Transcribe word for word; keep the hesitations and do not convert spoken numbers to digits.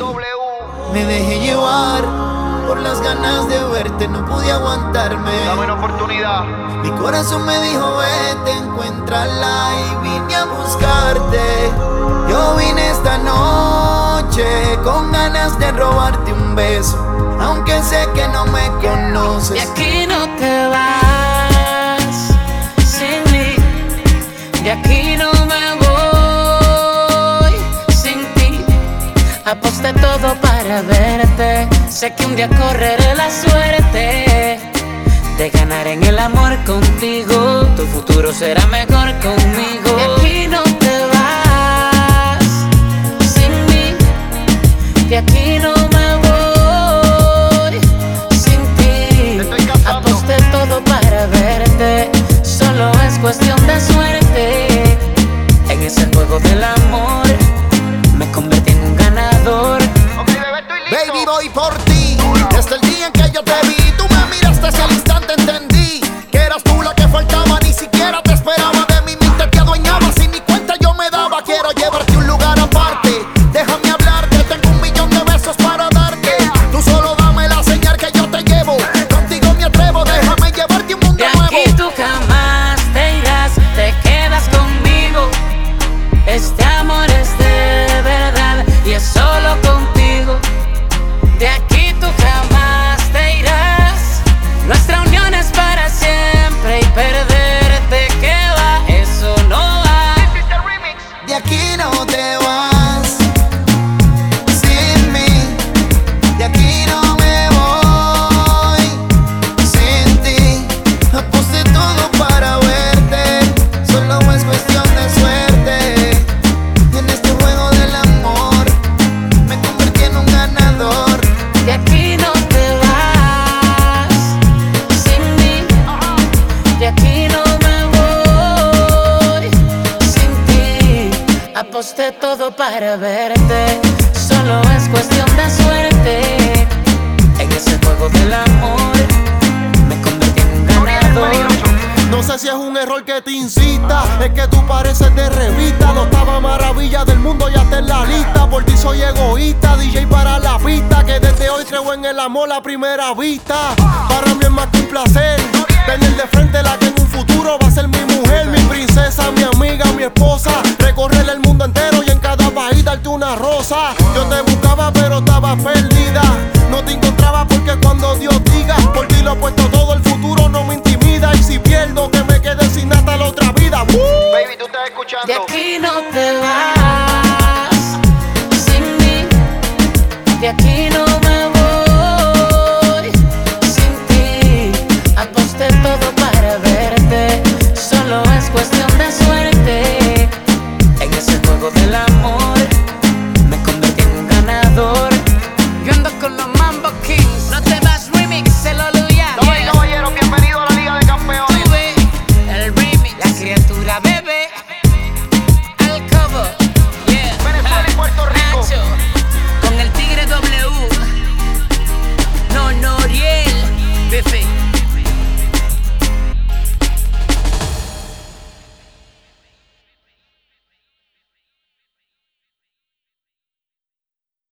W. Me dejé llevar por las ganas de verte, no pude aguantarme. Dame una oportunidad. Mi corazón me dijo vete, encuéntrala y vine a buscarte. Yo vine esta noche con ganas de robarte un beso, aunque sé que no me conoces. De aquí no te vas sin mí, de aquí no me voy sin ti. Aposté todo para verte, sé que un día correré la suerte de ganar en el amor contigo. Tu futuro será mejor conmigo. De aquí no te vas sin mí, de aquí no me voy sin ti. Aposté todo para verte, solo es cuestión de suerte. En ese juego del amor me convertí en un ganador. Okay, bebé, estoy listo. Baby, voy por ti. Desde el día en que yo te vi, tú me miraste hacia el instante, entendí que eras tú la que faltaba. Ni siquiera te esperaba, de mi mente te adueñaba, sin ni cuenta yo me daba. Quiero llevarte a un lugar aparte, déjame hablarte, tengo un millón de besos para darte. Tú solo dame la señal que yo te llevo, contigo me atrevo, déjame llevarte a un mundo De nuevo. aquí tú jamás te irás, te quedas conmigo. Este amor es de verdad y es solo contigo. De aquí tú jamás te irás, nuestra unión es para siempre y perderte que va, eso no va. This is the remix. De aquí no te vas sin mí, de aquí no me voy sin ti. Aposté todo para verte, solo es cuestión de suerte. En este juego del amor me convertí en un ganador. De aquí no te vas sin mí, de aquí no me voy sin ti. Aposté todo para verte, solo es cuestión de suerte. En ese juego del amor me convertí en un ganador. No sé si es un error que te incita, es que tú pareces de revista. La octava maravilla del mundo ya está en la lista. Por ti soy egoísta, D J para la pista, que desde hoy creo en el amor a primera vista. Para mí es más que un placer tener de frente la que en un futuro va a ser mi mujer, mi princesa, mi amiga, mi esposa. Recorrer el mundo entero y en cada país darte una rosa. Yo te buscaba pero estaba perdida, no te encontraba porque cuando Dios diga por ti lo he puesto todo, el futuro no me intimida. Y si pierdo que me quede sin hasta la otra vida. ¡Uh! Baby, tú estás escuchando. De aquí no te vas sin mí, de aquí no me voy sin ti. Aposté todo para verte, solo es cuestión de suerte. En ese juego del amor me convertí en un ganador. Yo ando con los Mambo Kings, no te vas remix, el Oluya. Damas y caballeros, bienvenido a la Liga de Campeones. Tuve el remix, la criatura bebé, al cobo, yeah. Venezuela y Puerto Rico. Nacho, con el Tigre W, no Noriel, Befe.